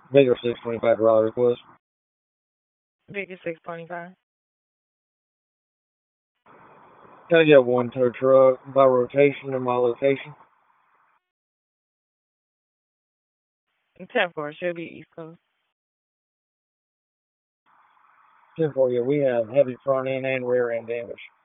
Bigger 625 route request. Bigger 625. Can I get one tow truck by rotation in my location? 10-4, should be East Coast. 10-4, yeah, we have heavy front end and rear end damage.